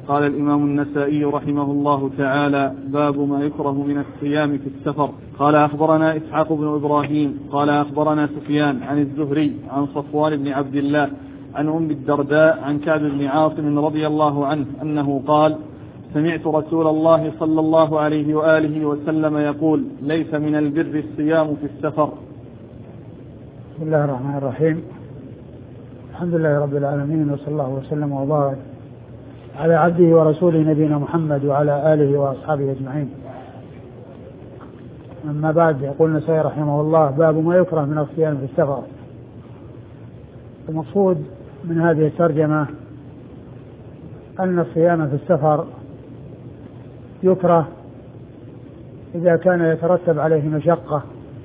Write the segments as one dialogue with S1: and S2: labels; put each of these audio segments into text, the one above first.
S1: قال الإمام النسائي رحمه الله تعالى: باب ما يكره من الصيام في السفر. قال أخبرنا إسحاق بن إبراهيم قال أخبرنا سفيان عن الزهري عن صفوان بن عبد الله عن أم الدرداء عن كعب بن عاصم رضي الله عنه أنه قال: سمعت رسول الله صلى الله عليه وآله وسلم يقول: ليس من البر الصيام في السفر.
S2: بسم الله الرحمن الرحيم. الحمد لله رب العالمين، وصلى الله وسلم وبارك على عبده ورسوله نبينا محمد وعلى آله وأصحابه أجمعين. أما بعد، يقول النسائي رحمه الله: باب ما يكره من الصيام في السفر. المقصود من هذه الترجمة أن الصيام في السفر يكره إذا كان يترتب عليه مشقة،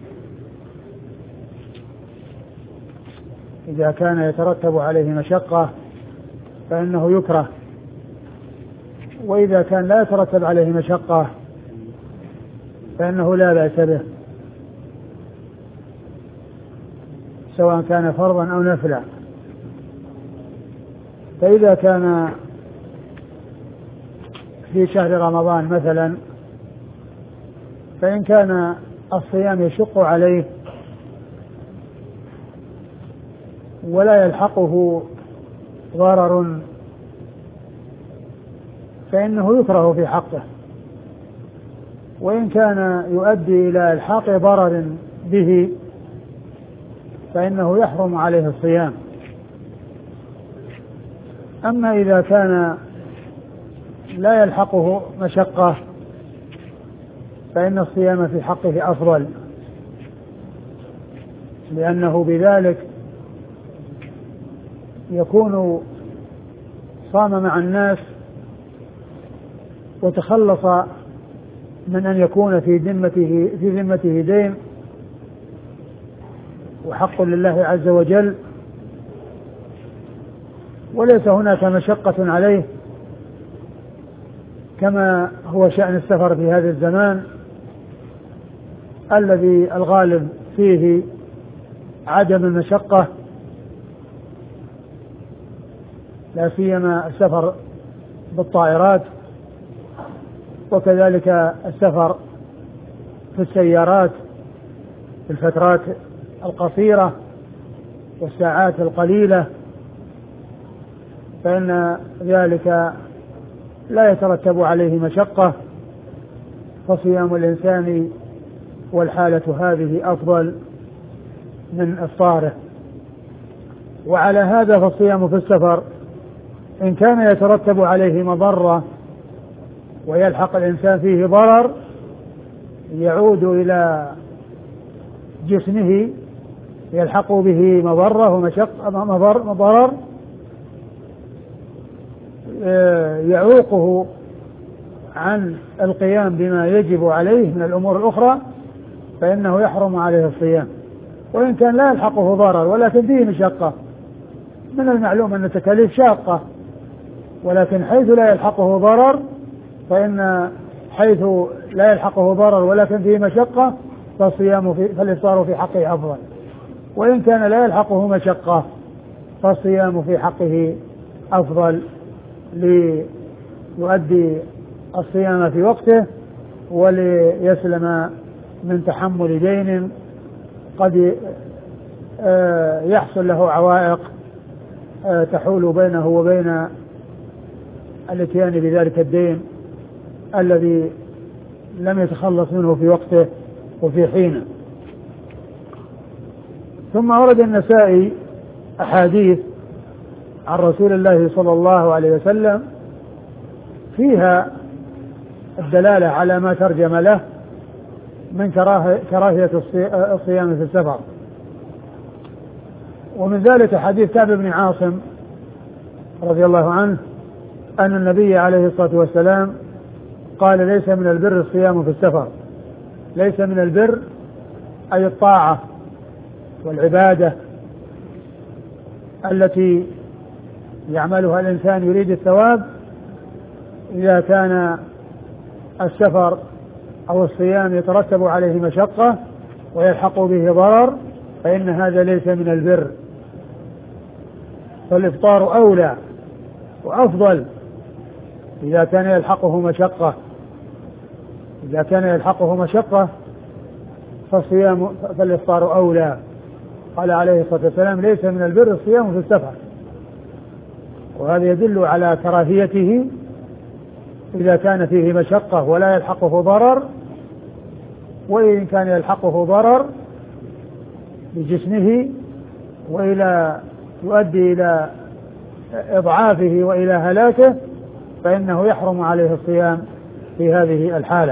S2: إذا كان يترتب عليه مشقة فإنه يكره، وإذا كان لا يترتب عليه مشقة فإنه لا بأس به، سواء كان فرضا أو نفلا. فإذا كان في شهر رمضان مثلا، فإن كان الصيام يشق عليه ولا يلحقه ضرر فإنه يكره في حقه، وإن كان يؤدي إلى إلحاق ضرر به فإنه يحرم عليه الصيام. أما إذا كان لا يلحقه مشقة فإن الصيام في حقه أفضل، لأنه بذلك يكون صام مع الناس وتخلص من أن يكون في ذمته دين وحق لله عز وجل، وليس هناك مشقة عليه كما هو شأن السفر في هذا الزمان الذي الغالب فيه عدم المشقة، لا سيما السفر بالطائرات، وكذلك السفر في السيارات في الفترات القصيرة والساعات القليلة، فإن ذلك لا يترتب عليه مشقة، فصيام الإنسان والحالة هذه أفضل من إفطاره. وعلى هذا فالصيام في السفر إن كان يترتب عليه مضرة ويلحق الإنسان فيه ضرر يعود إلى جسمه يلحق به مضرة ومضرر يعوقه عن القيام بما يجب عليه من الأمور الأخرى، فإنه يحرم عليه الصيام. وإن كان لا يلحقه ضرر ولكن فيه مشقة، من المعلوم أن التكاليف شاقة، ولكن حيث لا يلحقه ضرر حيث لا يلحقه ضرر ولكن فيه مشقة فالإفطار في حقه أفضل. وإن كان لا يلحقه مشقة فالصيام في حقه أفضل، ليؤدي الصيام في وقته وليسلم من تحمل دين قد يحصل له عوائق تحول بينه وبين الاتيان بذلك الدين الذي لم يتخلص منه في وقته وفي حينه. ثم ورد النسائي أحاديث عن رسول الله صلى الله عليه وسلم فيها الدلالة على ما ترجم له من كراهية الصيام في السفر. ومن ذلك حديث كعب بن عاصم رضي الله عنه أن النبي عليه الصلاة والسلام قال: ليس من البر الصيام في السفر. ليس من البر أي الطاعة والعبادة التي يعملها الإنسان يريد الثواب، إذا كان السفر أو الصيام يترتب عليه مشقة ويلحق به ضرر فإن هذا ليس من البر، فالإفطار أولى وأفضل إذا كان يلحقه مشقة فالإفطار أولى. قال عليه الصلاة والسلام ليس من البر الصيام في السفر، وهذا يدل على كراهيته إذا كان فيه مشقة ولا يلحقه ضرر، وإن كان يلحقه ضرر بجسمه وإلى يؤدي إلى إضعافه وإلى هلاكه فإنه يحرم عليه الصيام في هذه الحالة.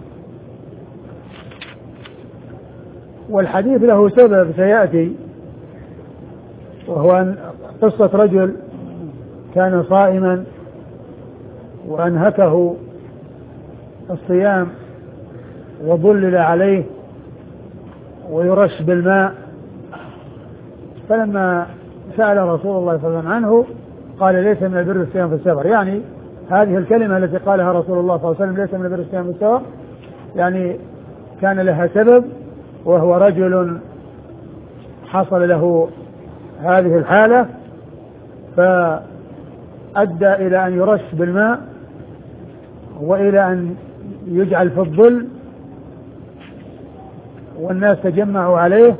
S2: والحديث له سبب سيأتي، وهو قصة رجل كان صائما وأنهكه الصيام وظلل عليه ويرش بالماء، فلما سأل رسول الله صلى الله عليه وسلم عنه قال ليس من البر الصيام في السفر. يعني هذه الكلمة التي قالها رسول الله صلى الله عليه وسلم ليس من البر الصيام في السفر يعني كان لها سبب، وهو رجل حصل له هذه الحالة فأدى إلى أن يرش بالماء وإلى أن يجعل في الظل، والناس تجمعوا عليه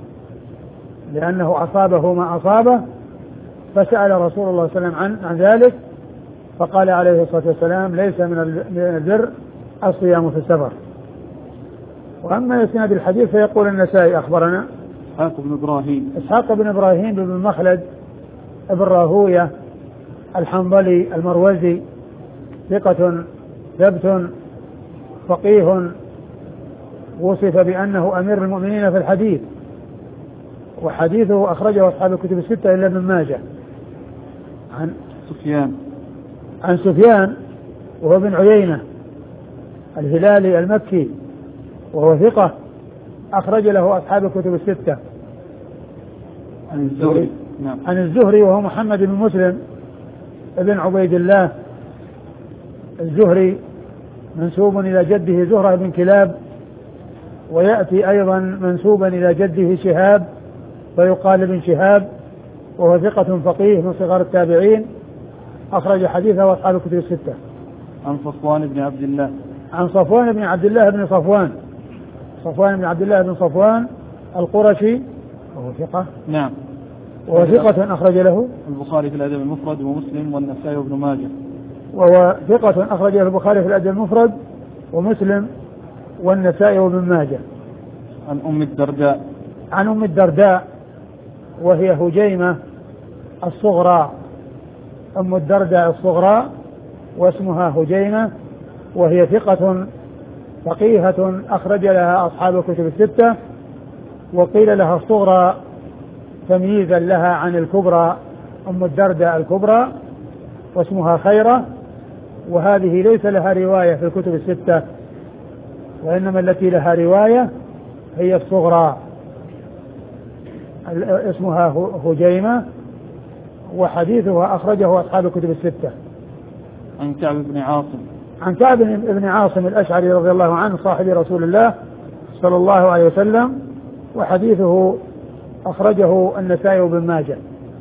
S2: لأنه أصابه ما أصابه، فسأل رسول الله صلى الله عليه وسلم عن ذلك فقال عليه الصلاة والسلام ليس من البر الصيام في السفر. وأما إسناد الحديث فيقول النسائي أخبرنا إسحاق بن إبراهيم بن مخلد ابن راهوية الحنظلي المروزي ثقة ثبت فقيه، وصف بأنه أمير المؤمنين في الحديث، وحديثه أخرجه أصحاب الكتب الستة إلا ابن ماجه. عن سفيان وهو بن عيينة الهلالي المكي وهو ثقة أخرج له أصحاب الكتب الستة. عن الزهري وهو محمد بن مسلم ابن عبيد الله الزهري منسوب إلى جده زهرة بن كلاب، ويأتي أيضا منسوبا إلى جده شهاب فيقال ابن شهاب، وهو ثقة فقيه من صغار التابعين أخرج حديثه أصحاب الكتب الستة.
S1: عن صفوان بن عبد الله
S2: بن صفوان القرشي وهو ثقة.
S1: نعم.
S2: وهو ثقة أخرج له
S1: البخاري في الأدب المفرد ومسلم والنسائي وابن ماجه.
S2: وهو ثقة أخرج له البخاري في الأدب المفرد ومسلم والنسائي وابن ماجه. عن أم الدرداء وهي هجيمة الصغرى، أم الدرداء الصغرى واسمها هجيمة، وهي ثقة فقيهة أخرج لها أصحاب الكتب الستة، وقيل لها الصغرى تمييزا لها عن الكبرى، أم الدرداء الكبرى واسمها خيرة، وهذه ليس لها رواية في الكتب الستة، وإنما التي لها رواية هي الصغرى اسمها هجيمة، وحديثها أخرجه أصحاب الكتب الستة. عن كعب بن عاصم الأشعري رضي الله عنه صاحب رسول الله صلى الله عليه وسلم، وحديثه أخرجه النسائي وابن ماجه.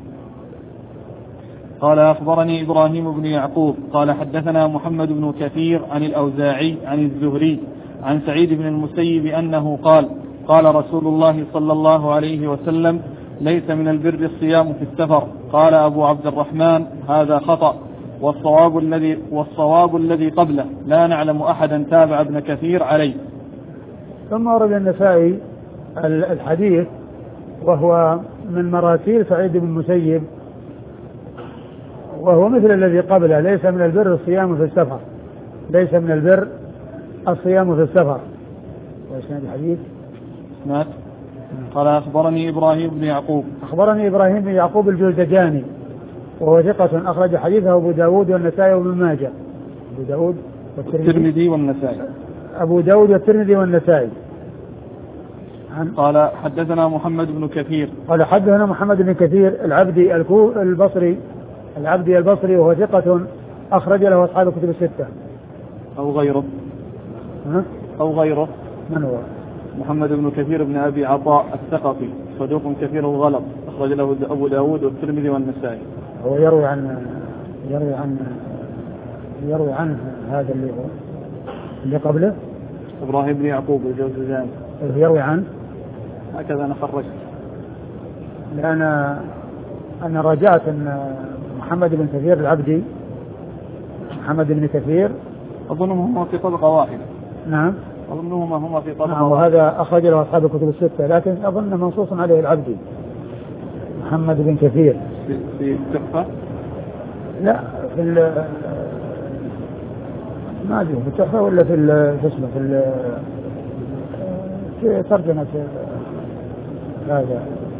S1: قال أخبرني إبراهيم بن يعقوب قال حدثنا محمد بن كثير عن الأوزاعي عن الزهري عن سعيد بن المسيب أنه قال رسول الله صلى الله عليه وسلم ليس من البر الصيام في السفر. قال أبو عبد الرحمن هذا خطأ، والصواب الذي قبله لا نعلم أحدا تابع ابن كثير عليه.
S2: ثم ورد النسائي الحديث وهو من مراسيل سعيد بن المسيب، وهو مثل الذي قبله ليس من البر الصيام في السفر، ليس من البر الصيام في السفر. وإسناد الحديث
S1: قال أخبرني إبراهيم بن يعقوب
S2: الجلدجاني وهو ثقة أخرج حديثه أبو داود والنسائي وابن ماجه. أبو داود والترمذي والنسائي.
S1: قال حدثنا محمد بن كثير
S2: العبدي البصري وهو ثقة أخرج له أصحاب الكتب الستة.
S1: أو غيره
S2: من هو؟
S1: محمد بن كثير بن أبي عطاء الثقفي صدوق كثير الغلط أخرج له أبو داود والترمذي والنسائي.
S2: هو يروي يروي عنه هذا اللي قبله
S1: إبراهيم بن يعقوب الجوزجاني
S2: يروي عنه
S1: هكذا أنا خرجت،
S2: لأن أنا رجعت أن محمد بن كثير العبدي محمد بن كثير
S1: أظنهم هم في طبقة واحدة.
S2: نعم
S1: أظنهما هما في طبقة
S2: نعم، وهذا أخرج له أصحاب الكتب الستة، لكن أظن منصوص عليه العبدي محمد بن كثير
S1: في التحفة.
S2: لا ما أدري في التحفة ولا في اسمه في ترجمة هذا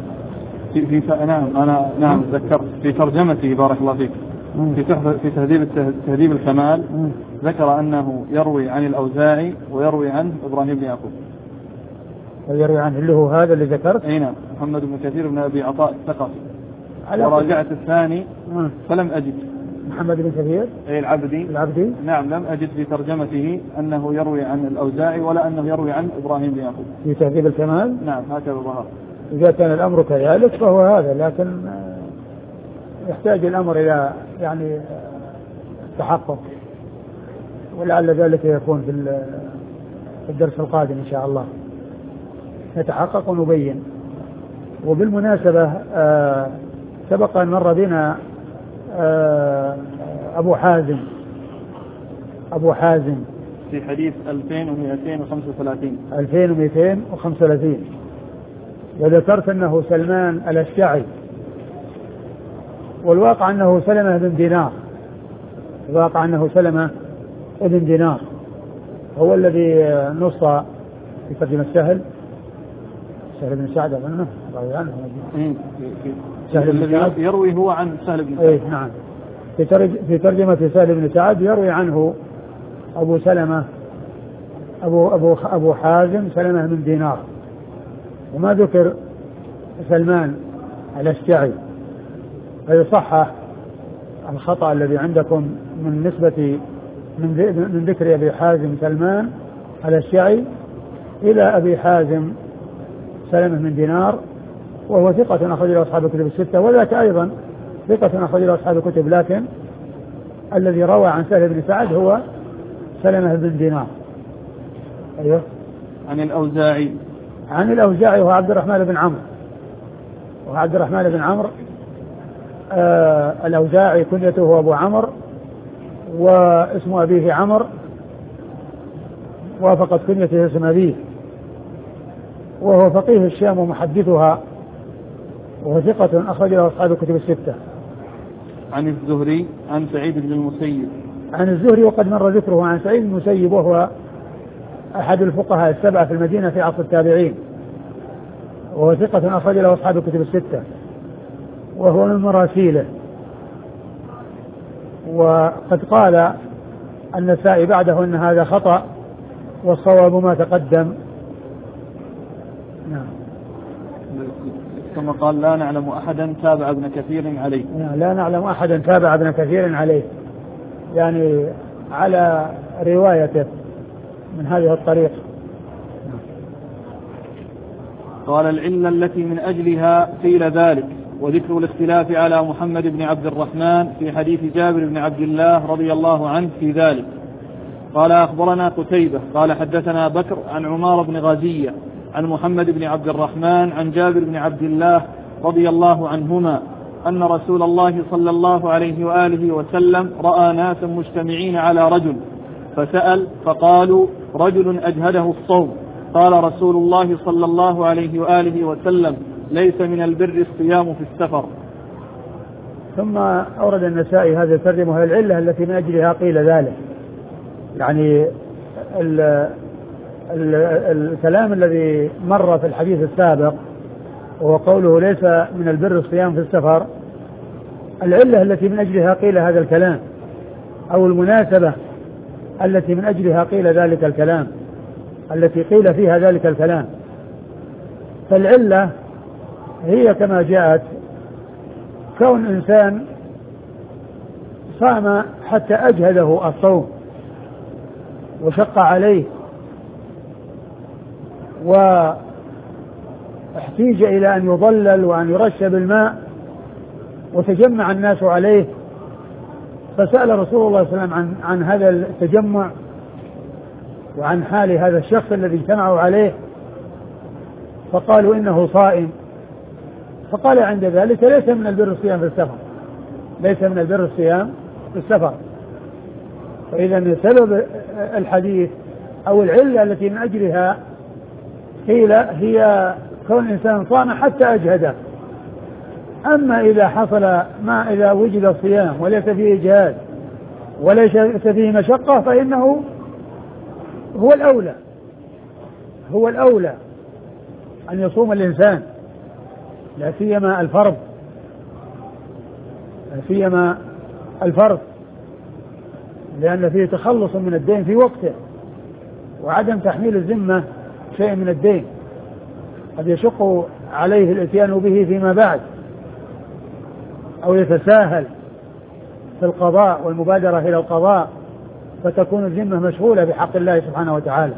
S1: نعم ذكرت في ترجمته بارك الله فيك في تهذيب الكمال ذكر أنه يروي عن الأوزاعي ويروي عنه إبراهيم بن يعقوب
S2: ويروي عنه اللي هو هذا اللي ذكرت.
S1: أي نعم، محمد بن كثير بن أبي عطاء الثقفي. وراجعت الثاني فلم أجد
S2: محمد بن كثير
S1: العبدي نعم، لم أجد في ترجمته أنه يروي عن الأوزاعي ولا أنه يروي عن إبراهيم بن يعقوب
S2: في تهذيب الكمال.
S1: نعم هكذا ظهر.
S2: إذا كان الأمر كذلك فهو هذا، لكن يحتاج الأمر إلى يعني تحقق، ولعل ذلك يكون في الدرس القادم إن شاء الله نتحقق ونبين. وبالمناسبة سبق أن مر بنا أبو حازم
S1: في حديث
S2: 2235 وذكرت أنه سلمان الأشجعي، والواقع أنه سلمة بن دينار هو الذي نص في ترجمة سهل بن سعد أظنه رضي عنه.
S1: الذي يروي هو عن سهل بن سعد.
S2: نعم، في ترجمة سهل بن سعد يروي عنه أبو سلمة أبو حازم سلمة بن دينار، وما ذكر سلمان الأشجعي، فيصحح الخطأ الذي عندكم من نسبة من ذكر أبي حازم سلمان الأشجعي إلى أبي حازم سلمة بن دينار، وهو ثقة أخرج له أصحاب الكتب الستة، وذاك أيضا ثقة أخرج له أصحاب الكتب، لكن الذي روى عن سهل بن سعد هو سلمة بن دينار. أيوه.
S1: عن الأوزاعي
S2: وهو عبد الرحمن بن عمرو الأوزاعي كنيته هو أبو عمرو واسم أبيه عمرو، وافقت كنيته اسم أبيه، وهو فقيه الشام ومحدثها، وهو ثقة أخرج له أصحاب الكتب الستة.
S1: عن الزهري عن سعيد بن المسيب.
S2: عن الزهري وقد مر ذكره عن سعيد بن المسيب، وهو أحد الفقهاء السبعة في المدينة في عصر التابعين، وهو ثقة أخرج له أصحاب الكتب الستة، وهو من مراسيله. وقد قال النسائي بعده أن هذا خطأ، والصواب ما تقدم. نعم.
S1: ثم قال لا نعلم أحدا تابع ابن كثير عليه.
S2: لا نعلم أحدا تابع ابن كثير عليه، يعني على روايته من هذه الطريقة.
S1: قال العلة التي من أجلها قيل ذلك، وذكر الاختلاف على محمد بن عبد الرحمن في حديث جابر بن عبد الله رضي الله عنه في ذلك. قال أخبرنا قتيبة قال حدثنا بكر عن عمار بن غازية عن محمد بن عبد الرحمن عن جابر بن عبد الله رضي الله عنهما أن رسول الله صلى الله عليه وآله وسلم رأى ناسا مجتمعين على رجل فسأل فقالوا رجل أجهده الصوم، قال رسول الله صلى الله عليه وآله وسلم ليس من البر الصيام في السفر.
S2: ثم أورد النسائي هذا الترجمة وهي العلة التي من أجلها قيل ذلك، يعني الكلام الذي مر في الحديث السابق وهو قوله ليس من البر الصيام في السفر، العلة التي من أجلها قيل هذا الكلام، أو المناسبة التي من أجلها قيل ذلك الكلام، التي قيل فيها ذلك الكلام. فالعلة هي كما جاءت كون إنسان صام حتى أجهده الصوم وشق عليه واحتيج إلى أن يضلل وأن يرش بالماء وتجمع الناس عليه فسأل رسول الله صلى الله عليه وسلم عن هذا التجمع وعن حال هذا الشخص الذي اجتمعوا عليه، فقالوا إنه صائم. فقال عند ذلك ليس من البر الصيام في السفر، ليس من البر الصيام في السفر. فإذا سبب الحديث أو العلة التي من أجلها قيل هي كون الإنسان صام حتى أجهده. أما إذا حصل ما إذا وجد الصيام وليس فيه إجهاد وليس فيه مشقة فإنه هو الأولى أن يصوم الإنسان، لا سيما الفرض، لأن فيه تخلص من الدين في وقته وعدم تحميل الذمة شيء من الدين قد يشق عليه الاتيان به فيما بعد أو يتساهل في القضاء والمبادرة إلى القضاء فتكون الذمة مشغولة بحق الله سبحانه وتعالى.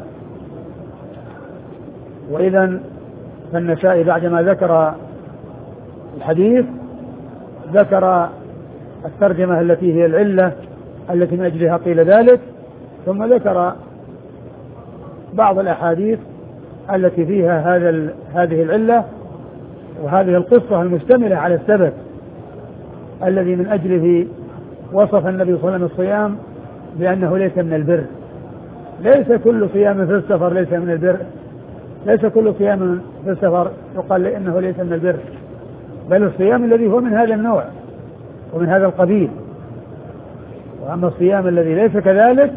S2: وإذا فالنسائي بعدما ذكر الحديث ذكر الترجمة التي هي العلة التي من أجلها قيل ذلك، ثم ذكر بعض الأحاديث التي فيها هذه العلة وهذه القصة المشتملة على السبب الذي من أجله وصف النبي صلى الله عليه وسلم الصيام بأنه ليس من البر. ليس كل صيام في السفر ليس من البر، ليس كل صيام في السفر يقال إنه ليس من البر، بل الصيام الذي هو من هذا النوع ومن هذا القبيل. وأما الصيام الذي ليس كذلك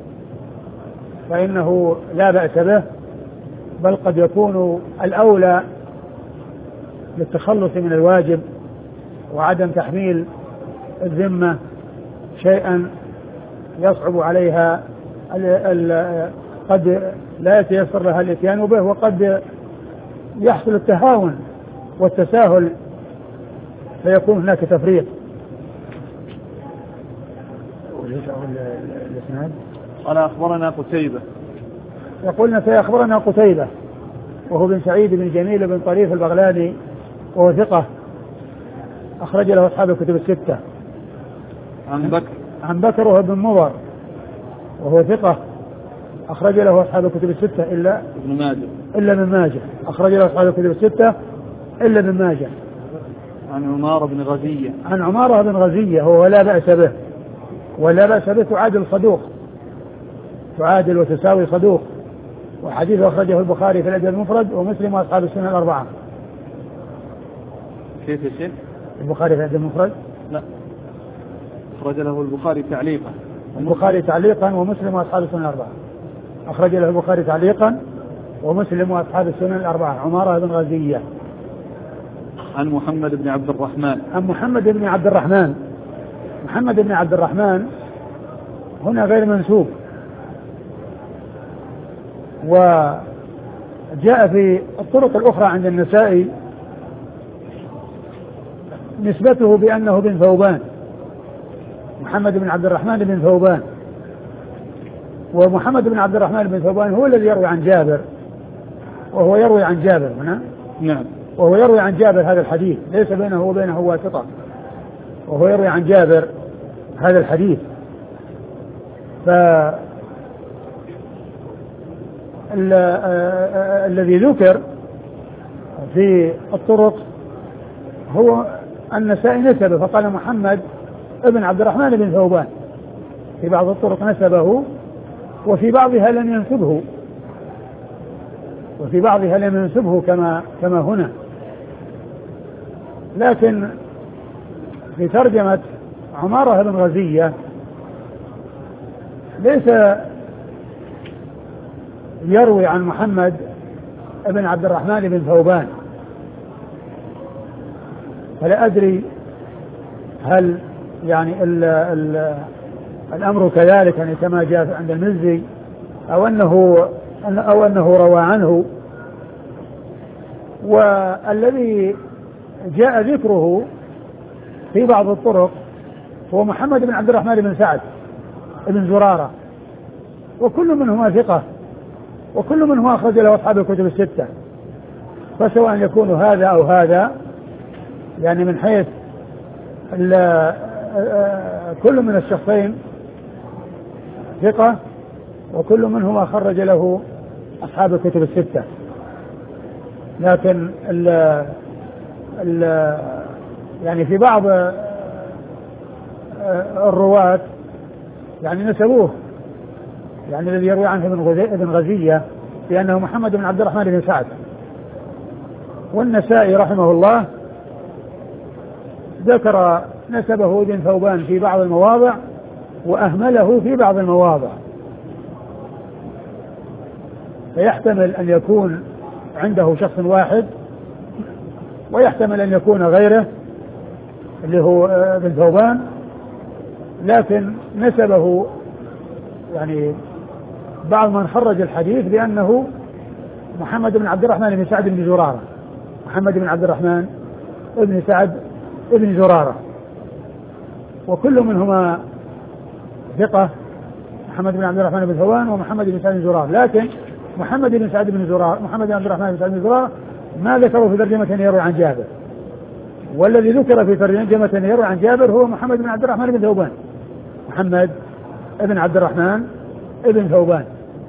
S2: فإنه لا بأس به، بل قد يكون الأولى للتخلص من الواجب وعدم تحميل الذمة شيئا يصعب عليها قد لا يتيسر لها الاتيان به، وقد يحصل التهاون والتساهل فيكون هناك تفريط.
S1: قال أخبرنا قتيبة،
S2: يقولنا سيخبرنا قتيبة وهو بن سعيد بن جميل بن طريف البغلاني وهو ثقة أخرج له أصحاب الكتب الستة. عن بكر وهو بن مضر وهو ثقة أخرج له أصحاب الكتب الستة إلا ابن ماجه أخرج له أصحاب الكتب الستة إلا ابن ماجه.
S1: عن عمارة بن
S2: غزية هو لا بأس به، ولا بأس به تعادل وتساوي صدوق، وحديث أخرجه البخاري في الأدب المفرد ومسلم وأصحاب السنة الأربعة.
S1: كيف يا شيخ؟
S2: البخاري في الأدب المفرد؟
S1: لا، أخرج له البخاري
S2: تعليقا ومسلم وأصحاب السنة الأربعة. أخرج له البخاري تعليقا ومسلم وأصحاب السنة الأربعة. عمارة بن غزية.
S1: عن محمد بن عبد الرحمن هنا غير منسوب، وجاء في الطرق الأخرى عند النسائي نسبته بأنه بن ثوبان، محمد بن عبد الرحمن بن ثوبان. ومحمد بن عبد الرحمن بن ثوبان هو الذي يروي عن جابر، وهو يروي عن جابر هنا. نعم.
S2: وهو يروي عن جابر هذا الحديث، ليس بينه وبينه واسطة، وهو يروي عن جابر هذا الحديث. الذي ذكر في الطرق هو النسائي نسبه فقال محمد ابن عبد الرحمن بن ثوبان، في بعض الطرق نسبه وفي بعضها لم ينسبه كما هنا. لكن في ترجمة عمارة بن غزية ليس يروي عن محمد ابن عبد الرحمن بن ثوبان، فلا أدري هل يعني الأمر كذلك يعني كما جاء عند المزي أو أنه روى عنه. والذي جاء ذكره في بعض الطرق هو محمد بن عبد الرحمن بن سعد بن زرارة، وكل منهما ثقة، وكل منهما أخرج له أصحاب الكتب الستة. فسواء يكون هذا أو هذا يعني من حيث كل من الشخصين ثقة، وكل منهما خرج له أصحاب الكتب الستة. لكن يعني في بعض الرواة يعني نسبوه، يعني الذي يروي عنه ابن غزية بأنه محمد بن عبد الرحمن بن سعد. والنسائي رحمه الله ذكر نسبه ابن ثوبان في بعض المواضع وأهمله في بعض المواضع، فيحتمل أن يكون عنده شخص واحد، ويحتمل أن يكون غيره اللي هو ابن ثوبان، لكن نسبه يعني بعض من خرج الحديث بأنه محمد بن عبد الرحمن بن سعد بن زرارة، محمد بن عبد الرحمن بن سعد بن زرارة، وكل منهما ثقة، محمد بن عبد الرحمن بن ثوبان ومحمد بن سعد بن زرارة. لكن محمد بن سعد بن زرارة، محمد بن عبد الرحمن بن سعد بن زرارة ما ذكروا في ترجمة يروي عن جابر، والذي ذكر في ترجمة يروي عن جابر هو محمد بن عبد الرحمن بن ثوبان، محمد بن عبد الرحمن بن ثوبان،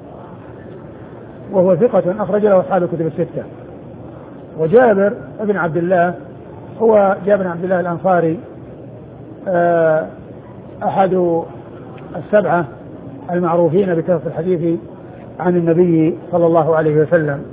S2: وهو ثقة أخرج له أصحاب الكتب الستة. وجابر بن عبد الله هو جابر بن عبد الله الأنصاري، أحد السبعة المعروفين بكثرة الحديث عن النبي صلى الله عليه وسلم.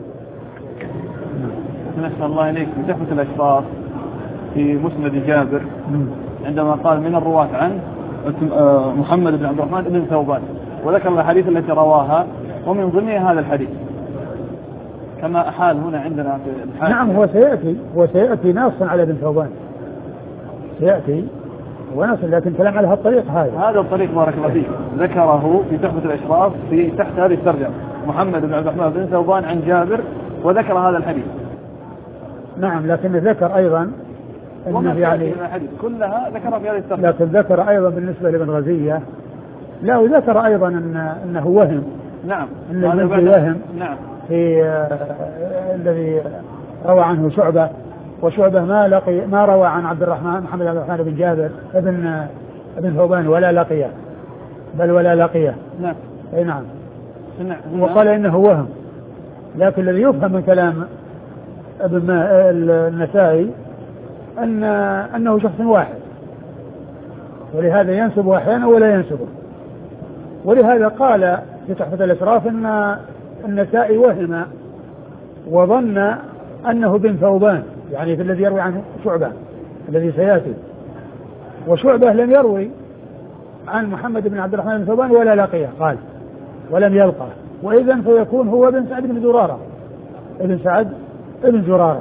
S1: نسأل الله إليك في تحفة الأشراف في مسند جابر عندما قال من الرواة عنه محمد بن عبد الرحمن بن ثوبان، وذكر الحديث التي رواها ومن ضمنها هذا الحديث كما أحال هنا عندنا في الحاكم.
S2: نعم، هو سيأتي ناصا على ابن ثوبان، سيأتي ونص، لكن كلام على هالطريق
S1: هذا الطريق بارك الله فيك ذكره في تحفة الأشراف في تحت هذه الترجمة محمد بن عبد الرحمن بن ثوبان عن جابر، وذكر هذا الحديث.
S2: نعم، لكن ذكر أيضا أنه يعني
S1: كلها ذكر في هذه الترجمة،
S2: لكن ذكر أيضا بالنسبة لابن غزية، لا، وذكر أيضا أنه وهم.
S1: نعم،
S2: أنه وهم.
S1: نعم،
S2: في الذي روى عنه شعبة، وشعبة ما روى عن عبد الرحمن محمد عبد الرحمن بن جابر ابن ثوبان ولا لقيه، بل ولا لقيه.
S1: نعم.
S2: اي نعم. وقال انه وهم، لكن الذي يفهم من كلام ابن النسائي انه شخص واحد، ولهذا ينسب احيانا ولا ينسبه. ولهذا قال في تحفة الأشراف ان النسائي وهم وظن انه بن ثوبان، يعني في الذي يروي عنه شعبة الذي سيأتي، وشعبة لم يروي عن محمد بن عبد الرحمن بن ثوبان ولا لقيه، قال ولم يلقى، وإذن فيكون هو ابن سعد بن زرارة، ابن سعد ابن زرارة.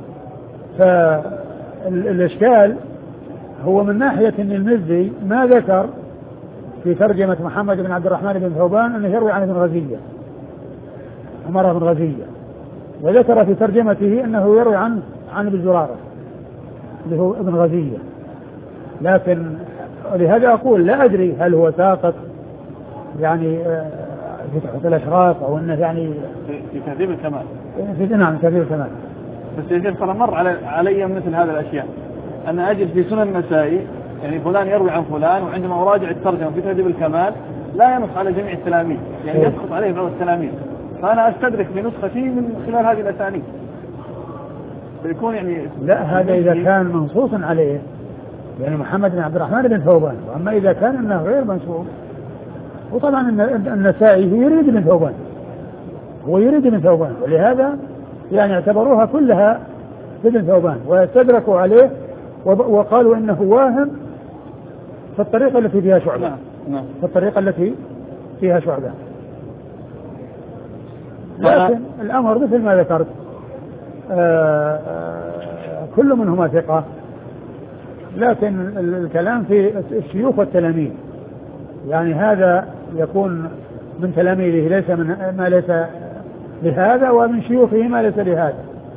S2: فالإشكال هو من ناحية أن المزي ما ذكر في ترجمة محمد بن عبد الرحمن بن ثوبان أنه يروي عن ابن غزية، عمر بن غزية، وذكر في ترجمته أنه يروي عن ابن زرارة اللي هو ابن غزية. لكن لهذا أقول لا أدري هل هو ساقط يعني في تحفة الأشراف أو أنه يعني
S1: في تهذيب الكمال.
S2: نعم، تهذيب الكمال.
S1: بس يا شيخ ترى مر علي مثل هذا الأشياء، أنا أجد في سنن النسائي يعني فلان يروي عن فلان، وعندما أراجع الترجمة في تهذيب الكمال لا ينص على جميع التلاميذ، يعني يسقط عليه بعض التلاميذ، فأنا أستدرك بنسختي من خلال هذه الأسانيد. بيكون يعني
S2: لا، هذا إذا كان منصوص عليه يعني محمد بن عبد الرحمن بن ثوبان، وأما إذا كان أنه غير منصوص، وطبعا النسائي يريد ابن ثوبان، هو يريد ابن ثوبان، ولهذا يعني اعتبروها كلها ابن ثوبان واستدركوا عليه وقالوا إنه واهم في الطريقة التي فيها شعبة.
S1: نعم.
S2: في الطريقة التي فيها شعبة. لكن الأمر مثل ما ذكرت كل منهما ثقة، لكن الكلام في الشيوخ والتلاميذ، يعني هذا يكون من تلاميذه ليس من ما ليس لهذا، ومن شيوخه ما ليس لهذا.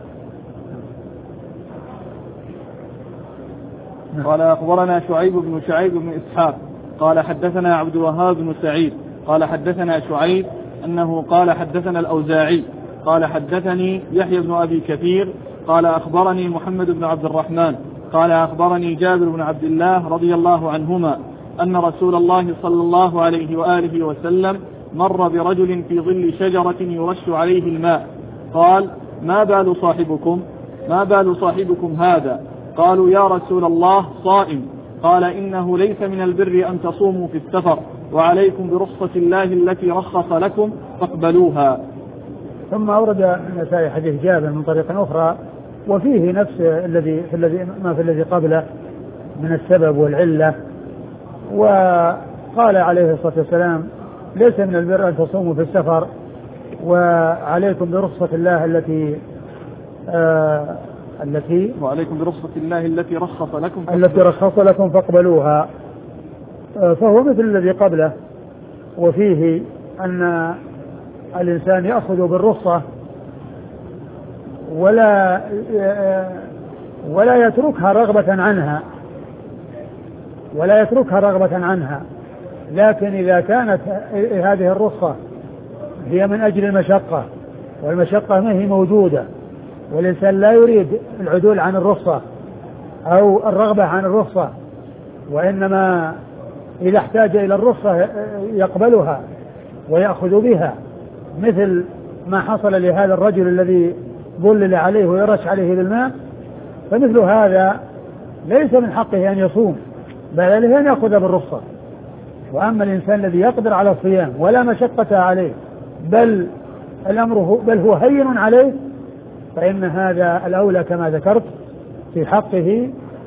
S1: قال أخبرنا شعيب بن إسحاق قال حدثنا عبد الوهاب بن سعيد قال حدثنا شعيب أنه قال حدثنا الأوزاعي قال حدثني يحيى بن أبي كثير قال أخبرني محمد بن عبد الرحمن قال أخبرني جابر بن عبد الله رضي الله عنهما أن رسول الله صلى الله عليه وآله وسلم مر برجل في ظل شجرة يرش عليه الماء، قال: ما بال صاحبكم هذا؟ قالوا: يا رسول الله صائم. قال: إنه ليس من البر أن تصوموا في السفر، وعليكم برخصة الله التي رخص لكم فاقبلوها.
S2: ثم أورد النسائي حديث جابر من طريق أخرى وفيه نفس الذي قبله من السبب والعلة، وقال عليه الصلاة والسلام: ليس من البر أن تصوموا في السفر، وعليكم برخصة الله
S1: وعليكم برخصة الله التي
S2: رخص لكم فاقبلوها. فهو مثل الذي قبله، وفيه أن الإنسان يأخذ بالرخصة ولا يتركها رغبة عنها، لكن إذا كانت هذه الرخصة هي من أجل المشقة، والمشقة ما هي موجودة، والإنسان لا يريد العدول عن الرخصة أو الرغبة عن الرخصة، وإنما إذا احتاج إلى الرخصة يقبلها ويأخذ بها، مثل ما حصل لهذا الرجل الذي ظلل عليه ويرش عليه بالماء، فمثل هذا ليس من حقه أن يصوم، بل عليه أن يأخذ بالرخصة. وأما الإنسان الذي يقدر على الصيام ولا مشقة عليه، بل هو هين عليه، فإن هذا الأولى كما ذكرت في حقه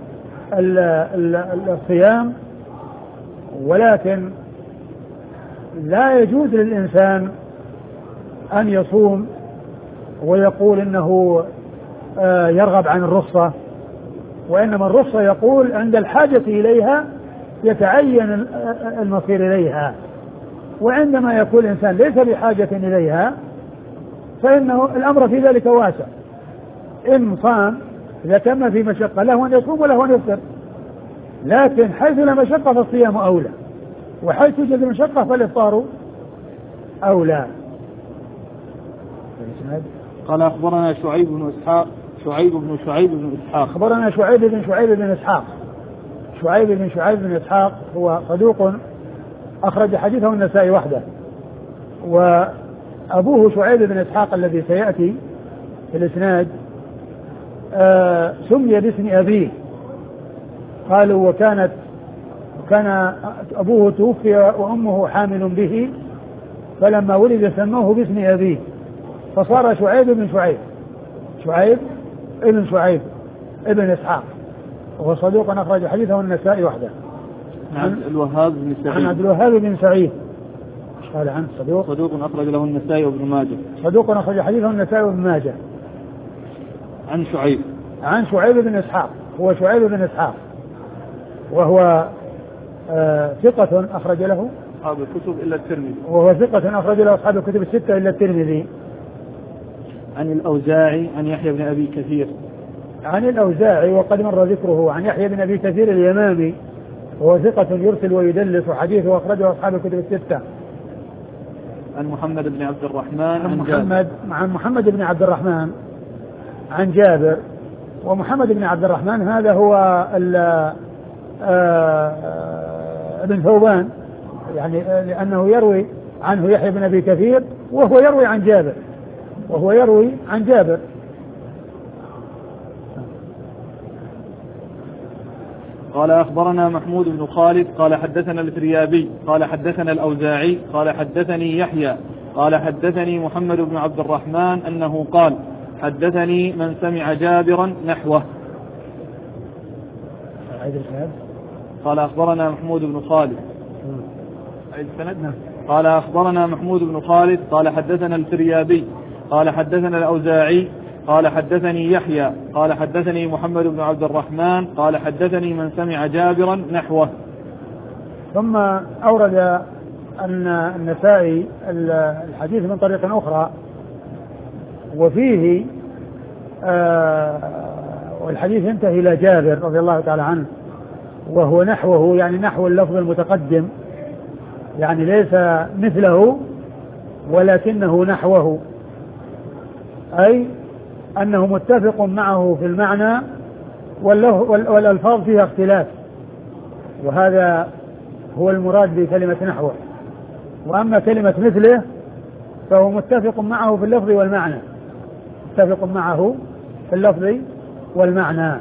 S2: الصيام. ولكن لا يجوز للإنسان أن يصوم ويقول إنه يرغب عن الرخصة، وإنما الرخصة يقول عند الحاجة إليها يتعين المصير إليها، وعندما يكون الإنسان ليس بحاجة إليها فإنه الأمر في ذلك واسع. إن صام إذا كان في مشقة له أن يصوم وله أن يفطر، لكن حيث لا مشقة فالصيام أولى، وحيث توجد المشقة فالإفطار أولى.
S1: قال أخبرنا شعيب بن إسحاق
S2: أخبرنا شعيب بن شعيب بن إسحاق هو صدوق أخرج حديثه النسائي وحده، وأبوه شعيب بن إسحاق الذي سيأتي في الإسناد سمي باسم أبيه، قالوا كان أبوه توفي وأمه حامل به، فلما ولد سموه باسم أبيه فصار شعيب بن شعيب ابن إسحاق، وهو صدوق أخرج حديثه النسائي وحده.
S1: عن عبد
S2: الوهاب بن سعيد قال عنه
S1: صدوق أخرج له النسائي وابن ماجه.
S2: صدوق أخرج حديثه النسائي وابن ماجه. عن شعيب بن إسحاق، هو شعيب بن إسحاق وهو ثقة أخرج له
S1: أصحاب الكتب إلا الترمذي،
S2: وهو ثقة أخرج له أصحاب الكتب الستة إلا الترمذي.
S1: عن الأوزاعي عن يحيى بن أبي كثير.
S2: عن الأوزاعي وقد مر ذكره. عن يحيى بن أبي كثير اليمامي وهو ثقة يرسل ويدلس، وحديثه أخرجه أصحاب الكتب الستة.
S1: عن محمد بن عبد الرحمن
S2: عن محمد بن عبد الرحمن عن جابر. ومحمد بن عبد الرحمن هذا هو ابن ثوبان، يعني لأنه يروي عنه يحيى بن أبي كثير وهو يروي عن جابر.
S1: قال أخبرنا محمود بن خالد قال حدثنا الفريابي قال حدثنا الأوزاعي قال حدثني يحيى قال حدثني محمد بن عبد الرحمن أنه قال حدثني من سمع جابرا نحوه. قال أخبرنا محمود بن خالد قال أخبرنا محمود بن خالد قال حدثنا الفريابي قال حدثنا الأوزاعي قال حدثني يحيى قال حدثني محمد بن عبد الرحمن قال حدثني من سمع جابرا نحوه.
S2: ثم أورد أن النسائي الحديث من طريق أخرى وفيه والحديث ينتهي إلى جابر رضي الله تعالى عنه، وهو نحوه يعني نحو اللفظ المتقدم، يعني ليس مثله ولكنه نحوه، أي أنه متفق معه في المعنى والألفاظ فيها اختلاف، وهذا هو المراد بكلمة نحوه. وأما كلمة مثله فهو متفق معه في اللفظ والمعنى، متفق معه في اللفظ والمعنى.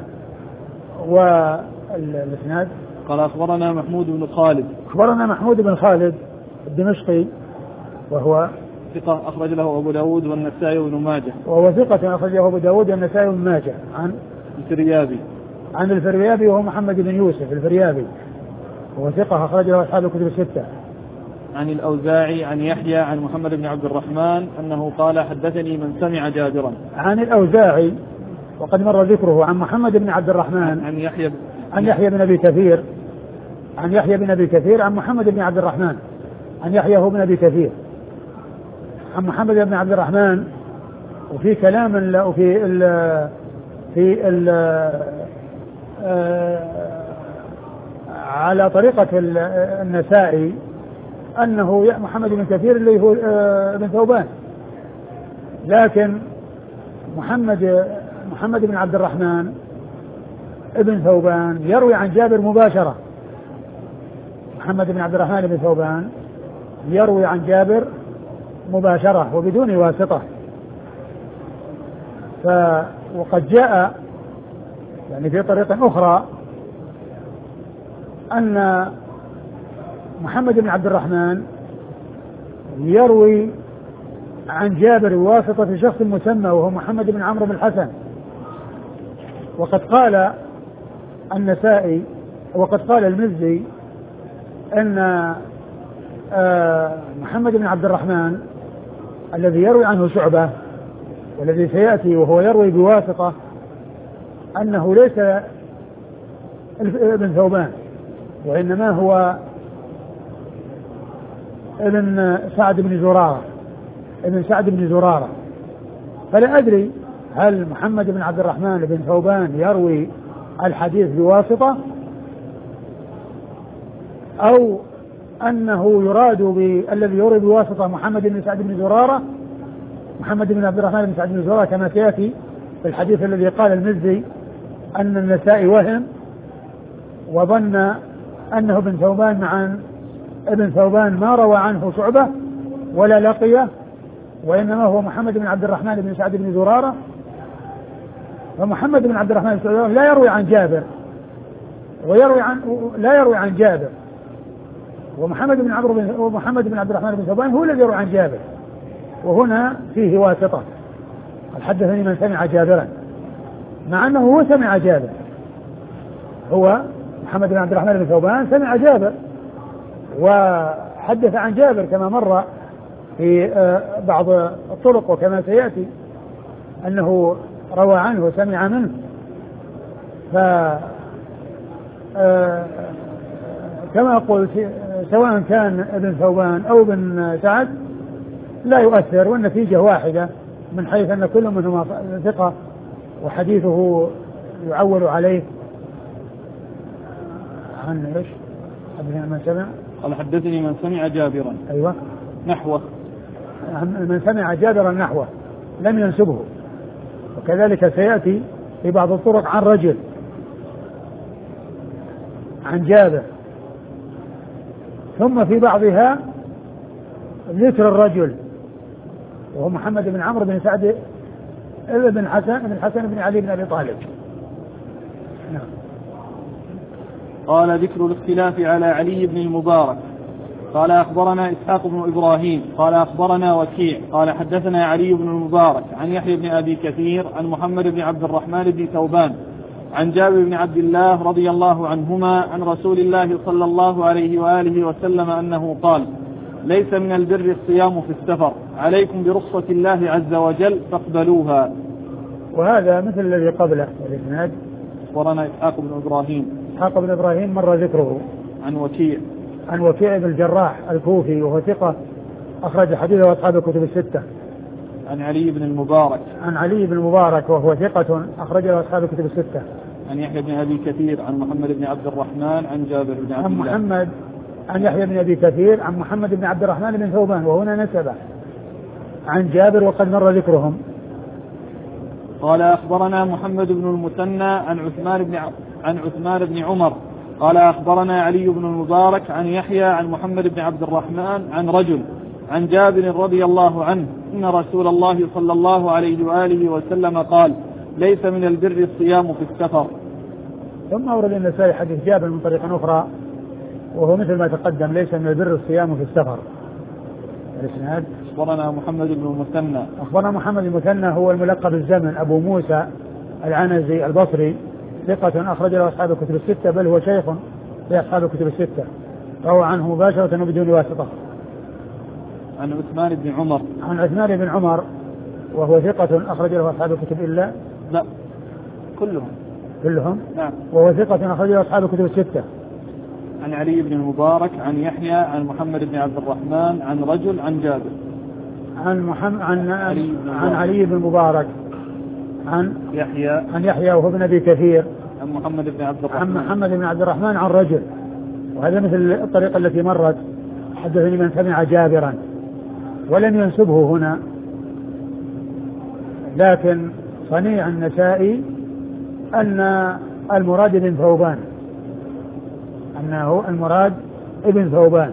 S2: والإسناد
S1: قال أخبرنا محمود بن خالد.
S2: أخبرنا محمود بن خالد الدمشقي وهو
S1: ثقة أخرج له أبو داود والنسائي وابن ماجه.
S2: وهو ثقة أخرجه أبو داود والنسائي وابن ماجه. عن
S1: الفريابي.
S2: عن الفريابي وهو محمد بن يوسف الفريابي، وهو ثقة أخرج له أصحاب الكتب الستة.
S1: عن الأوزاعي عن يحيى عن محمد بن عبد الرحمن أنه قال حدثني من سمع جابرا.
S2: عن الأوزاعي وقد مر ذكره. عن محمد بن عبد الرحمن عن يحيى بن أبي كثير. عن يحيى بن أبي كثير عن محمد بن عبد الرحمن عن يحيى بن أبي كثير عن محمد بن عبد الرحمن. وفي كلام وفي ال على طريقة النسائي أنه محمد بن كثير اللي هو ابن ثوبان، لكن محمد بن عبد الرحمن ابن ثوبان يروي عن جابر مباشرة. محمد بن عبد الرحمن بن ثوبان يروي عن جابر مباشرة وبدون واسطة. وقد جاء يعني في طريقة أخرى أن محمد بن عبد الرحمن يروي عن جابر بواسطة شخص مسمى وهو محمد بن عمرو بن الحسن. وقد قال النسائي وقد قال المزي أن محمد بن عبد الرحمن الذي يروي عنه شعبة والذي سيأتي وهو يروي بواسطة أنه ليس ابن ثوبان، وإنما هو ابن سعد بن زرارة. فلا أدري هل محمد بن عبد الرحمن بن ثوبان يروي الحديث بواسطة أو أنه يراد بالذي يروي بواسطة محمد بن سعد بن زرارة، محمد بن عبد الرحمن بن سعد بن زرارة، كما سيأتي في الحديث الذي قال المزي أن النسائي وهم وظن أنه ابن ثوبان، مع ابن ثوبان ما روى عنه شعبة ولا لقيه، وإنما هو محمد بن عبد الرحمن بن سعد بن زرارة. فمحمد بن عبد الرحمن بن سعد لا يروي عن جابر لا يروي عن جابر، ومحمد بن عبد الرحمن بن ثوبان هو الذي يروي عن جابر. وهنا فيه واسطة. حدثني من سمع جابرا، مع أنه هو سمع جابر، هو محمد بن عبد الرحمن بن ثوبان سمع جابر وحدث عن جابر كما مر في بعض الطرق، وكما سيأتي أنه روى عنه وسمع منه. كما قلت سواء كان ابن ثوبان أو ابن سعد لا يؤثر، والنتيجة واحدة من حيث أن كل منهما ثقة وحديثه يعول عليه. عن ايش؟ من سمع؟
S1: قال حدثني من سمع جابرا.
S2: أيوة
S1: نحوه.
S2: من سمع جابرا نحوه لم ينسبه. وكذلك سيأتي في بعض الطرق عن رجل عن جابر، ثم في بعضها ذكر الرجل وهو محمد بن عمرو بن سعد بن الحسن بن علي بن أبي طالب. نعم.
S1: قال ذكر الاختلاف على علي بن المبارك. قال أخبرنا إسحاق بن إبراهيم قال أخبرنا وكيع قال حدثنا علي بن المبارك عن يحيى بن أبي كثير عن محمد بن عبد الرحمن بن ثوبان عن جابر بن عبد الله رضي الله عنهما عن رسول الله صلى الله عليه وآله وسلم أنه قال: ليس من البر الصيام في السفر، عليكم برخصة الله عز وجل فاقبلوها.
S2: وهذا مثل الذي قبله الإسناد.
S1: أخبرنا إسحاق بن إبراهيم.
S2: إسحاق بن إبراهيم مر ذكره.
S1: عن
S2: وكيع بن الجراح الكوفي وهو ثقة أخرج حديثه أصحاب الكتب الستة.
S1: عن علي بن المبارك.
S2: عن علي بن المبارك وهو ثقة أخرجه أصحاب الكتب الستة.
S1: عن يحيى بن أبي كثير عن محمد بن عبد الرحمن عن جابر بن عبد الله.
S2: عن يحيى بن أبي كثير عن محمد بن عبد الرحمن بن ثوبان وهنا نسبه عن جابر وقد مر ذكرهم.
S1: قال أخبرنا محمد بن المثنى عن عثمان بن عمر قال أخبرنا علي بن المبارك عن يحيى عن محمد بن عبد الرحمن عن رجل عن جابر رضي الله عنه إن رسول الله صلى الله عليه وآله وسلم قال ليس من البر الصيام في السفر.
S2: ثم أورد النسائي حديث جابر من طريق أخرى وهو مثل ما تقدم ليس من البر الصيام في السفر. الإسناد
S1: أخبرنا محمد بن المثنى.
S2: أخبرنا محمد بن المثنى هو الملقب بالزمن أبو موسى العنزي البصري ثقة أخرج له أصحاب الكتب الستة بل هو شيخ في أصحاب الكتب الستة روى عنه مباشرة وبدون واسطة.
S1: عن عثمان بن عمر.
S2: عن عثمان بن عمر وهو ثقة أخرج له أصحاب الكتب إلا
S1: لا كلهم
S2: نعم. وهو ثقة أخرج له أصحاب الكتب الستة.
S1: عن علي بن المبارك عن يحيى عن محمد بن عبد الرحمن عن رجل عن جابر.
S2: عن علي بن المبارك عن يحيى وهو ابن أبي كثير
S1: عن محمد بن عبد الرحمن
S2: عن رجل. وهذا مثل الطريقة التي مرت حدثني من سمع جابرا ولم ينسبه هنا لكن صنيع النسائي أن المراد ابن ثوبان أنه المراد ابن ثوبان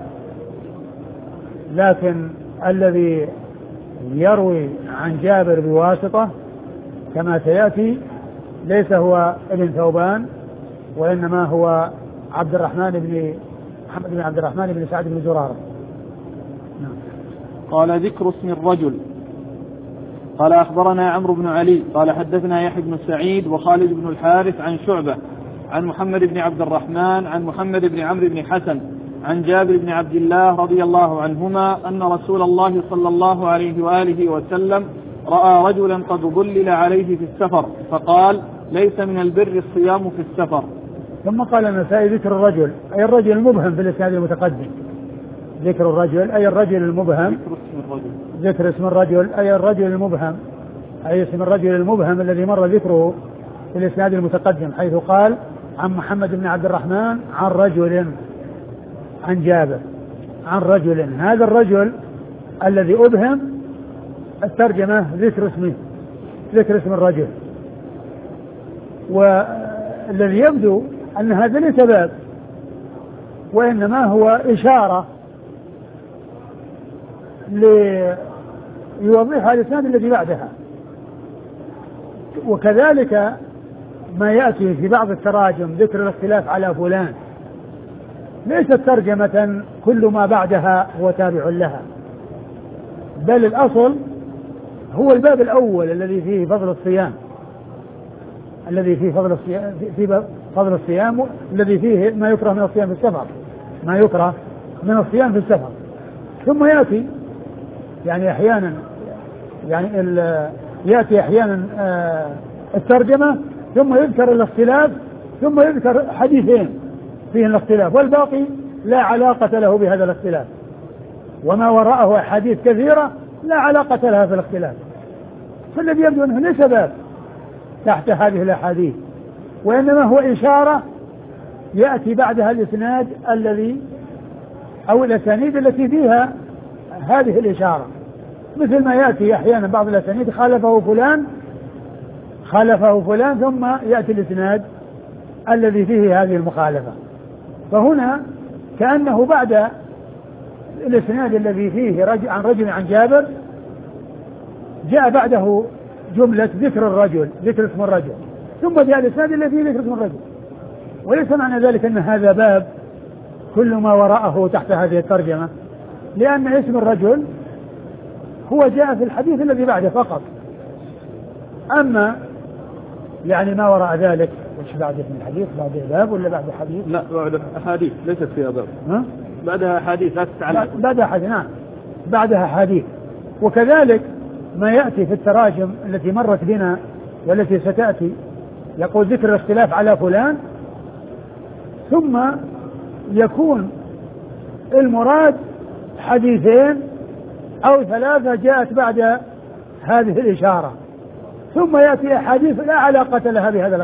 S2: لكن الذي يروي عن جابر بواسطة كما سيأتي ليس هو ابن ثوبان وإنما هو محمد بن عبد الرحمن بن سعد بن زرارة.
S1: قال ذكر اسم الرجل. قال أخبرنا عمرو بن علي قال حدثنا يحيى بن سعيد وخالد بن الحارث عن شعبة عن محمد بن عبد الرحمن عن محمد بن عمرو بن حسن عن جابر بن عبد الله رضي الله عنهما أن رسول الله صلى الله عليه وآله وسلم رأى رجلا قد ظلل عليه في السفر فقال ليس من البر الصيام في السفر.
S2: ثم قال النسائي ذكر الرجل أي الرجل المبهم في الإسناد المتقدم. ذكر الرجل أي الرجل المبهم. ذكر اسم الرجل أي الرجل المبهم أي اسم الرجل المبهم الذي مر ذكره في الإسناد المتقدم حيث قال عن محمد بن عبد الرحمن عن رجل عن جابر عن رجل. هذا الرجل الذي أبهم الترجمة ذكر اسم الرجل والذي يبدو أن هذا ليس باب وإنما هو إشارة ليوضحها الإسناد الذي بعدها. وكذلك ما يأتي في بعض التراجم ذكر الاختلاف على فلان ليست ترجمة كل ما بعدها هو تابع لها بل الأصل هو الباب الأول الذي فيه فضل الصيام الذي فيه فضل الصيام الذي فيه ما يكره من الصيام في السفر ثم يأتي يعني أحيانا يأتي أحيانا الترجمة ثم يذكر الاختلاف ثم يذكر حديثين فيه الاختلاف والباقي لا علاقة له بهذا الاختلاف وما وراءه أحاديث كثيرة لا علاقة لها في الاختلاف. فالذي يبدو أنه ليس باب تحت هذه الأحاديث وإنما هو إشارة يأتي بعدها الإسناد الذي أو الأسانيد التي فيها هذه الإشارة مثل ما يأتي أحيانا بعض الأسانيد خالفه فلان ثم يأتي الإسناد الذي فيه هذه المخالفة. فهنا كأنه بعد الإسناد الذي فيه عن رجل عن جابر جاء بعده جملة ذكر اسم الرجل ثم جاء الإسناد الذي فيه ذكر اسم الرجل. وليس معنى ذلك أن هذا باب كل ما وراءه تحت هذه الترجمة لأن اسم الرجل هو جاء في الحديث الذي بعده فقط. أما يعني ما وراء ذلك وش بعد اسم الحديث بعد باب ولا بعد حديث؟
S1: لا بعد أحاديث ليست فيها باب بعدها حديث لا تتعلق
S2: بعدها حديث. نعم بعدها حديث. وكذلك ما يأتي في التراجم التي مرت بنا والتي ستأتي يقول ذكر الاختلاف على فلان ثم يكون المراد حديثين أو ثلاثة جاءت بعد هذه الإشارة ثم يأتي أحاديث لا علاقة لها بهذا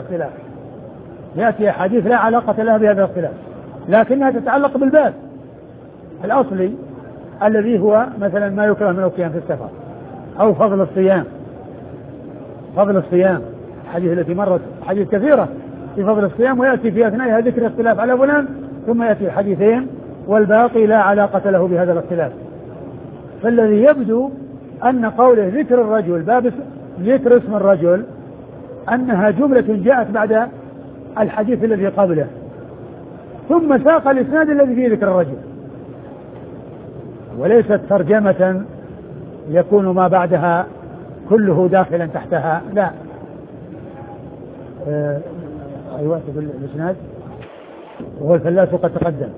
S2: الاختلاف لكنها تتعلق بالباب الأصلي الذي هو مثلا ما يكره من الصيام في السفر أو فضل الصيام فضل الصيام، الحديث التي مرت حديث كثيرة في فضل الصيام، ويأتي في أثنائها ذكر اختلاف على فلان، ثم يأتي الحديثين والباقي لا علاقة له بهذا الاختلاف. فالذي يبدو أن قوله ذكر الرجل باب ذكر اسم الرجل أنها جملة جاءت بعد الحديث الذي قبله، ثم ساق الإسناد الذي فيه ذكر الرجل، وليست ترجمة يكون ما بعدها كله داخلا تحتها، لا. أيوة الإسناد وهو الفلاس قد تقدم.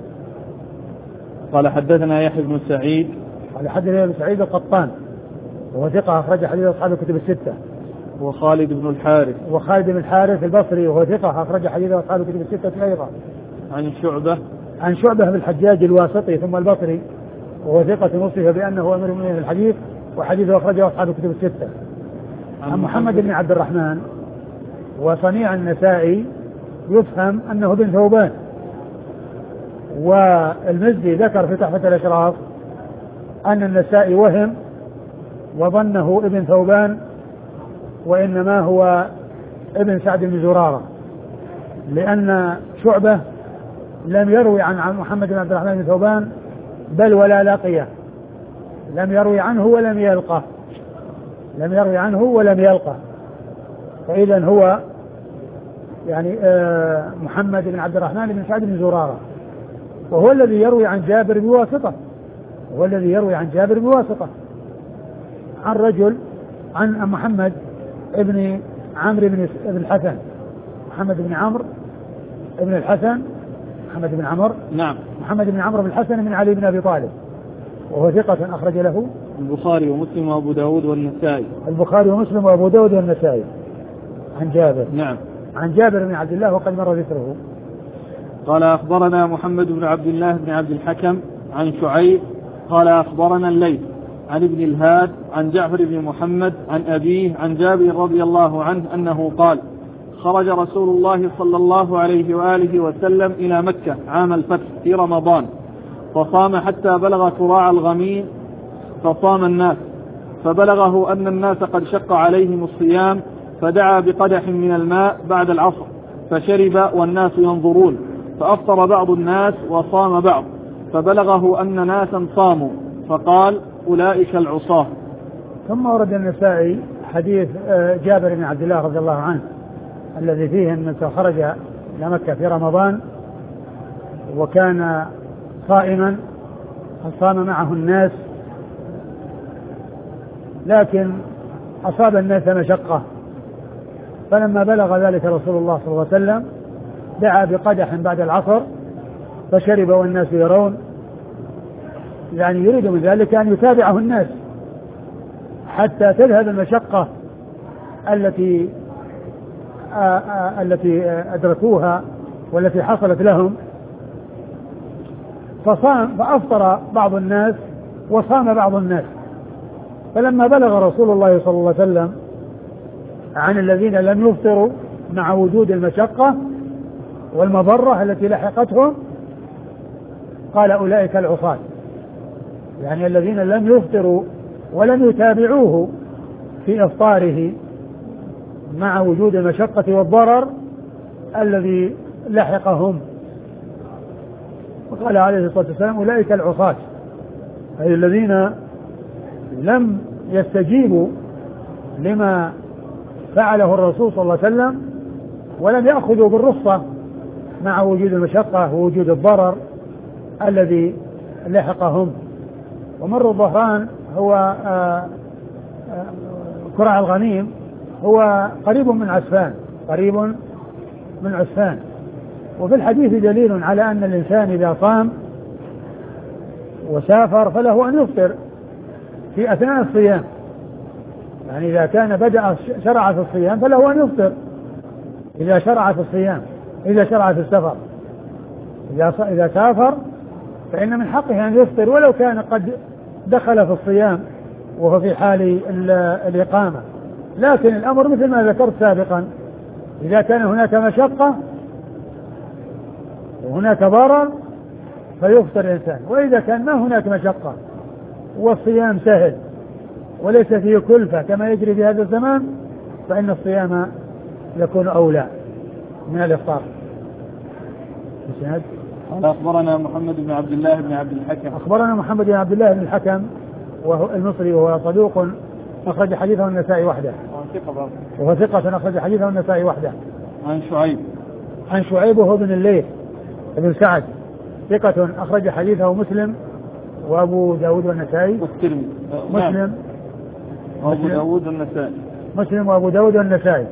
S1: قال حدثنا يحيى بن سعيد،
S2: قال حدثنا ابن سعيد القطان وهو ثقة أخرج حديث أصحاب الكتب الستة.
S1: وخالد بن الحارث،
S2: وخالد بن الحارث البصري وهو ثقة أخرج حديث أصحاب الكتب الستة أيضا.
S1: عن
S2: شعبة بالحجاج الواسطي ثم البصري وهو ثقة وصف بأنه أمير المؤمنين في الحديث وحديثه أخرجه أصحاب الكتب الستة. عن محمد بن عبد الرحمن وصنيع النسائي يفهم أنه بن ثوبان، والمزي ذكر في تحفة الأشراف أن النسائي وهم وظنه ابن ثوبان وإنما هو ابن سعد بن زرارة، لأن شعبة لم يروي عن محمد بن عبد الرحمن بن ثوبان بل ولا لقيه، لم يروي عنه ولم يلقه، فإذا هو يعني محمد بن عبد الرحمن بن سعد بن زرارة، وهو الذي يروي عن جابر بواسطة، عن رجل عن محمد ابن عمرو بن الحسن، محمد بن عمرو بن الحسن، محمد بن عمرو بن الحسن بن علي بن أبي طالب، وهو ثقة أخرج له
S1: البخاري ومسلم وأبو داود والنسائي.
S2: عن جابر، عن جابر بن عبد الله وقد مر ذكره.
S1: قال أخبرنا محمد بن عبد الله بن عبد الحكم عن شعيب قال أخبرنا الليث عن ابن الهاد عن جعفر بن محمد عن أبيه عن جابر رضي الله عنه أنه قال: خرج رسول الله صلى الله عليه وآله وسلم إلى مكة عام الفتح في رمضان، فصام حتى بلغ كراع الغميم، فصام الناس، فبلغه أن الناس قد شق عليهم الصيام، فدعا بقدح من الماء بعد العصر فشرب والناس ينظرون، فأفطر بعض الناس وصام بعض، فبلغه أن ناسا صاموا، فقال: أولئك العصاة.
S2: ثم ورد النسائي حديث جابر بن عبد الله رضي الله عنه الذي فيه أنه خرج إلى مكة في رمضان وكان صائما، فصام معه الناس، لكن أصاب الناس مشقة، فلما بلغ ذلك رسول الله صلى الله عليه وسلم دعا بقدح بعد العصر فشرب والناس يرون، يعني يريد من ذلك أن يتابعه الناس حتى تذهب المشقة التي أدركوها والتي حصلت لهم، فأفطر بعض الناس وصام بعض الناس. فلما بلغ رسول الله صلى الله عليه وسلم عن الذين لم يفطروا مع وجود المشقة والمضرة التي لحقتهم قال: أولئك العصاة، يعني الذين لم يفطروا ولم يتابعوه في إفطاره مع وجود المشقة والضرر الذي لحقهم. وقال عليه الصلاة والسلام: أولئك العصاة، أي الذين لم يستجيبوا لما فعله الرسول صلى الله عليه وسلم ولم يأخذوا بالرخصة مع وجود المشقة ووجود الضرر الذي لحقهم. ومر الظهران هو كرع الغميم هو قريب من عسفان، وفي الحديث دليل على أن الإنسان إذا صام وسافر فله أن يفطر في أثناء الصيام، يعني إذا كان شرع في الصيام فله أن يفطر إذا شرع في السفر. إذا سافر فإن من حقه أن يفطر ولو كان قد دخل في الصيام وهو في حال الإقامة، لكن الأمر مثل ما ذكرت سابقا، إذا كان هناك مشقة وهناك ضرر فيفطر الإنسان، وإذا كان ما هناك مشقة والصيام سهل وليس فيه كلفة كما يجري في هذا الزمان فإن الصيام يكون أولى من الإفطار.
S1: قال أخبرنا محمد بن عبد الله بن عبد الحكم.
S2: أخبرنا محمد بن عبد الله بن الحكم وهو المصري وهو صدوق أخرج حديثه النسائي وحده. وهو ثقة أخرج حديثه النسائي وحده.
S1: عن
S2: شعيب وهو بن الليث بن سعد ثقة أخرج حديثه مسلم وأبو داود والنسائي
S1: والترمذي.
S2: مسلم
S1: وأبو داود والنسائي.
S2: مسلم وأبو داود والنسائي.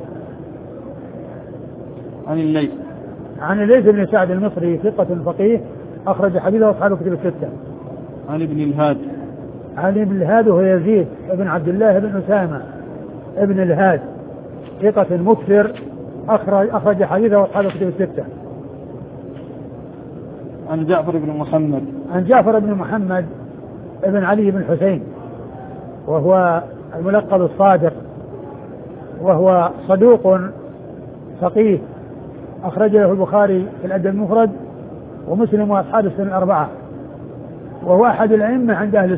S1: عن
S2: الليث بن سعد المصري ثقة فقيه أخرج حديثه أصحاب كتب الستة.
S1: عن ابن
S2: الهاد وهو يزيد بن عبد الله بن أسامة ابن الهاد ثقة مكثر أخرج حديثه أصحاب كتب الستة.
S1: عن جعفر بن محمد ابن علي بن حسين وهو الملقب الصادق وهو صدوق فقيه أخرج له البخاري في الأدب المفرد ومسلم وأصحاب السنن الأربعة، وهو أحد الأئمة عند أهل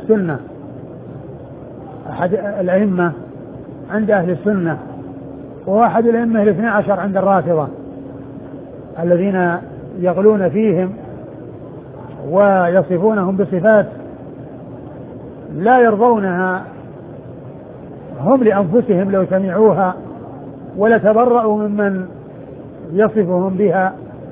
S1: السنة وهو أحد الأئمة 12 عند الرافضة الذين يغلون فيهم ويصفونهم بصفات لا يرضونها هم لأنفسهم لو سمعوها، ولا تبرأوا ممن يصفهم بها.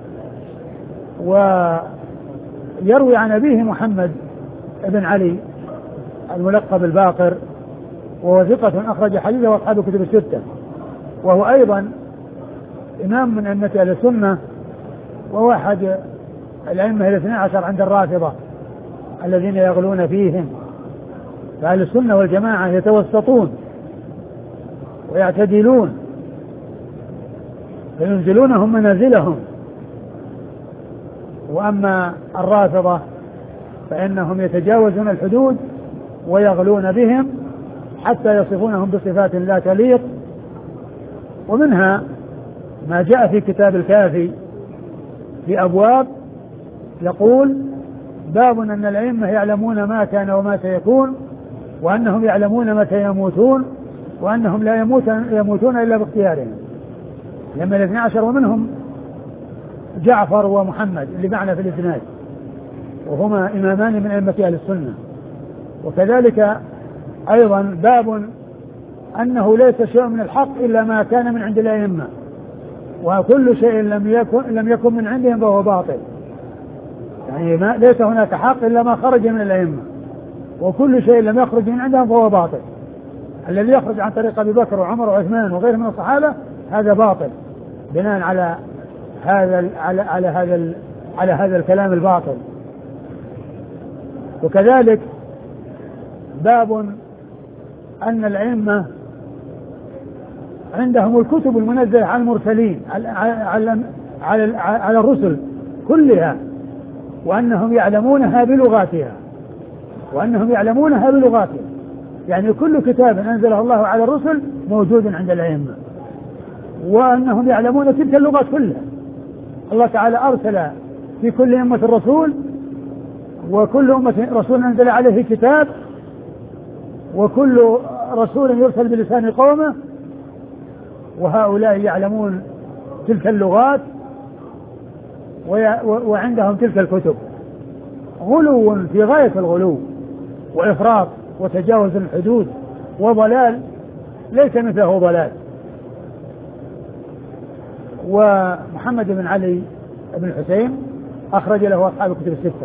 S1: ويروي عن أبيه محمد بن علي الملقب الباقر وهو ثقة أخرج حديثه وأصحاب الكتب الستة، وهو أيضا إمام من أئمة أهل السنة وهو أحد الأئمة 12 عند الرافضة الذين يغلون فيهم. فأهل السنة والجماعة يتوسطون ويعتدلون فينزلونهم منازلهم، وأما الرافضة فإنهم يتجاوزون الحدود ويغلون بهم حتى يصفونهم بصفات لا تليق. ومنها ما جاء في كتاب الكافي في أبواب يقول: باب أن الأئمة يعلمون ما كان وما سيكون، وأنهم يعلمون متى يموتون، وأنهم لا يموتون إلا باختيارهم. لما 12 ومنهم جعفر ومحمد اللي معنا في الإسناد، وهما إمامان من أئمة أهل السنة. وكذلك أيضا باب أنه ليس شيء من الحق إلا ما كان من عند الأئمة، وكل شيء لم يكن من عندهم فهو باطل. يعني ليس هناك حق إلا ما خرج من الأئمة، وكل شيء لم يخرج من عندهم فهو باطل. الذي يخرج عن طريق أبي بكر وعمر وعثمان وغيرهم من الصحابة هذا باطل بناء على هذا الكلام الباطل. وكذلك باب أن الأئمة عندهم الكتب المنزلة على المرسلين على الرسل كلها، وأنهم يعلمونها بلغاتها يعني كل كتاب أنزله الله على الرسل موجود عند الأئمة، وأنهم يعلمون تلك اللغات كلها. الله تعالى أرسل في كل أمة رسول، وكل أمة رسول أنزل عليه كتاب، وكل رسول يرسل بلسان قومه، وهؤلاء يعلمون تلك اللغات وعندهم تلك الكتب. غلو في غاية الغلو وإفراط وتجاوز الحدود وضلال ليس مثله ضلال. ومحمد بن علي بن حسين أخرج له أصحاب الكتب الستة.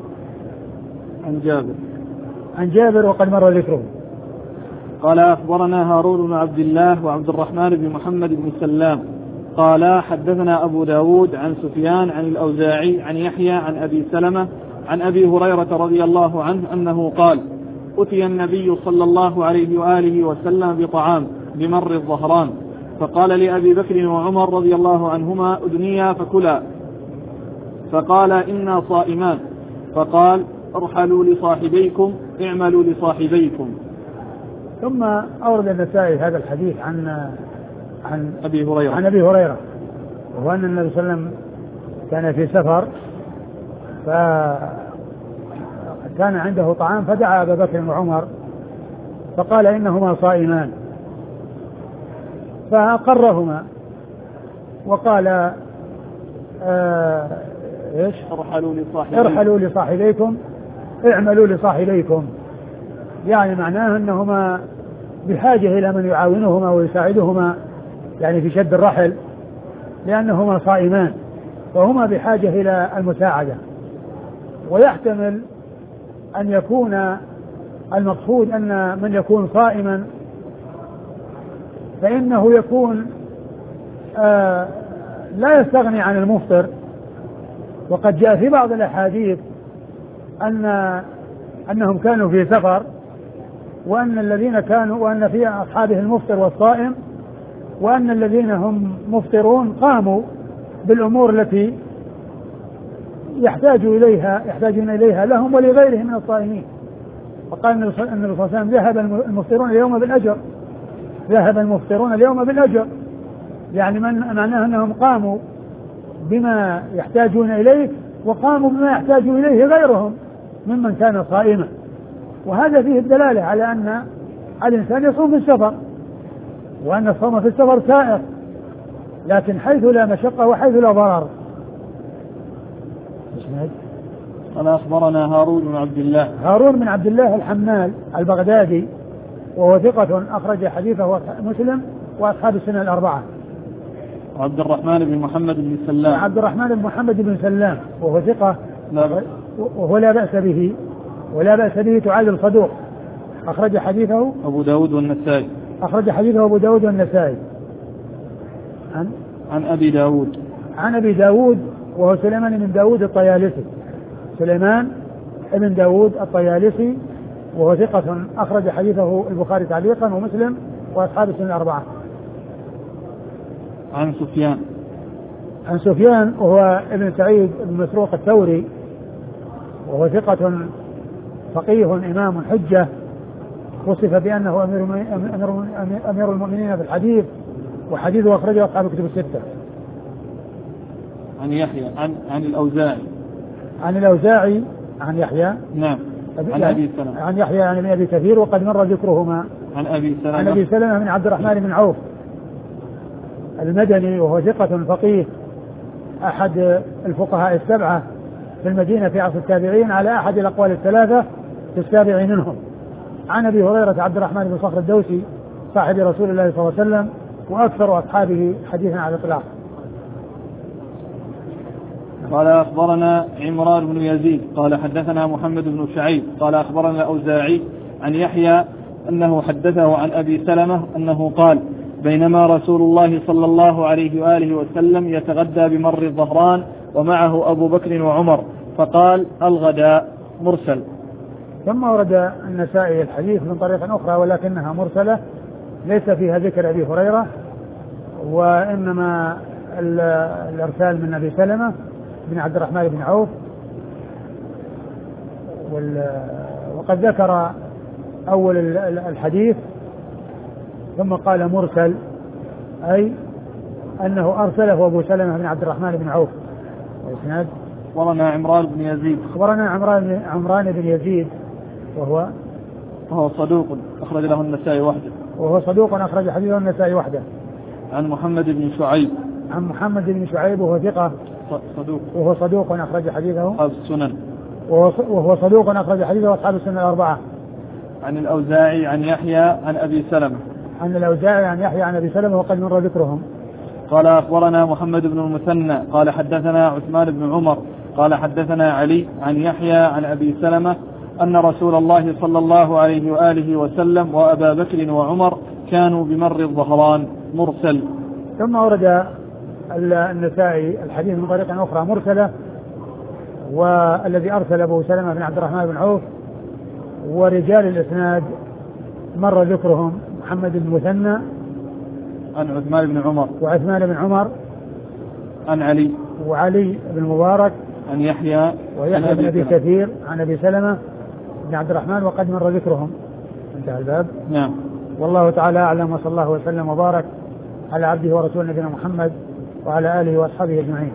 S1: عن جابر وقد مر ذكره. قال: أخبرنا هارون بن عبد الله وعبد الرحمن بن محمد بن سلام قال: حدثنا أبو داود عن سفيان عن الأوزاعي عن يحيى عن أبي سلمة عن أبي هريرة رضي الله عنه أنه قال: أتي النبي صلى الله عليه وآله وسلم بطعام بمر الظهران، فقال لأبي بكر وعمر رضي الله عنهما: أدنيا فكلا. فقال: إنا صائمان. فقال: ارحلوا لصاحبيكم، اعملوا لصاحبيكم.
S2: ثم أورد النسائي هذا الحديث عن أبي هريرة، وهو أن النبي صلى الله عليه وسلم كان في سفر فكان عنده طعام، فدعا أبا بكر وعمر فقال: إنهما صائمان. فأقرهما وقال ايش؟ ارحلوا لصاحبيكم اعملوا لصاحبيكم، يعني معناه أنهما بحاجة إلى من يعاونهما ويساعدهما يعني في شد الرحل، لأنهما صائمان وهما بحاجة إلى المساعدة. ويحتمل أن يكون المقصود أن من يكون صائما فإنه يكون لا يستغني عن المفطر. وقد جاء في بعض الأحاديث أنهم كانوا في سفر، وأن الذين كانوا وأن في أصحابه المفطر والصائم، وأن الذين هم مفطرون قاموا بالأمور التي يحتاجون إليها لهم ولغيرهم من الصائمين. وقال النبي صلى الله عليه وسلم ذهب المفطرون اليوم بالأجر، ذهب المفطرون اليوم بالأجر، يعني معناه أنهم قاموا بما يحتاجون إليه وقاموا بما يحتاج إليه غيرهم ممن كان صائما. وهذا فيه الدلالة على أن الإنسان يصوم في السفر، وأن الصوم في السفر سائر، لكن حيث لا مشقة وحيث لا ضرر.
S1: قال أخبرنا هارون بن عبد الله الحمال البغدادي، وهو ثقة أخرج حديثه مسلم وأصحاب السنة الأربعة. عبد الرحمن بن محمد بن سلام
S2: وهو ثقة وهو لا بأس به تعادل صدوق، أخرج حديثه
S1: أبو داود والنسائي. عن أبي داود وهو سليمان بن داود الطيالسي، وهو ثقة أخرج حديثه البخاري تعليقا ومسلم وأصحاب السنة الأربعة. عن سفيان وهو ابن سعيد بن مسروق الثوري، وهو ثقة فقيه إمام حجة، وصف بأنه أمير المؤمنين في الحديث، وحديثه أخرجه أصحاب الكتب الستة. عن يحيى عن
S2: الأوزاعي عن يحيى
S1: نعم
S2: عن يحيى عن ابن أبي كثير، وقد مر ذكرهما.
S1: عن
S2: أبي سلمة بن عبد الرحمن بن عوف المدني، وهو ثقة فقيه أحد الفقهاء السبعة في المدينة في عصر التابعين على أحد الأقوال الثلاثة في السابع منهم. عن أبي هريرة عبد الرحمن بن صخر الدوسي صاحب رسول الله صلى الله عليه وسلم، وأكثر أصحابه حديثا على الإطلاق.
S1: قال أخبرنا عمران بن يزيد قال حدثنا محمد بن شعيب قال أخبرنا الأوزاعي عن يحيى أنه حدثه عن أبي سلمة أنه قال بينما رسول الله صلى الله عليه وآله وسلم يتغدى بمر الظهران ومعه أبو بكر وعمر فقال الغداء مرسل.
S2: ثم ورد النسائي الحديث من طريق أخرى ولكنها مرسلة ليس فيها ذكر أبي هريرة، وإنما الإرسال من أبي سلمة بن عبد الرحمن بن عوف، وقد ذكر أول الحديث ثم قال مرسل، أي أنه أرسله أبو سلمة بن عبد الرحمن بن عوف. وإسناد
S1: أخبرنا عمران بن يزيد وهو صدوق أخرج له النسائي وحده. عن محمد بن شعيب وهو ثقة صدوق أخرج حديثه أصحاب السنن الأربعة. عن الأوزاعي عن يحيى عن أبي سلمة وقد مر ذكرهم. قال أخبرنا محمد بن المثنى قال حدثنا عثمان بن عمر قال حدثنا علي عن يحيى عن أبي سلمة أن رسول الله صلى الله عليه وآله وسلم وأبا بكر وعمر كانوا بمر الظهران مرسل.
S2: ثم ورد النسائي الحديث من طريق أخرى مرسلة، والذي أرسل أبو سلمة بن عبد الرحمن بن عوف، ورجال الإسناد مر ذكرهم محمد بن المثنى
S1: عن عثمان بن عمر عن علي بن المبارك عن يحيى
S2: بن أبي كثير عن أبي سلمة بن عبد الرحمن وقد مر ذكرهم. انتهى الباب.
S1: نعم.
S2: والله تعالى أعلم، وصلى الله وسلم وبارك على عبده ورسوله نبينا محمد وعلى آله وأصحابه أجمعين.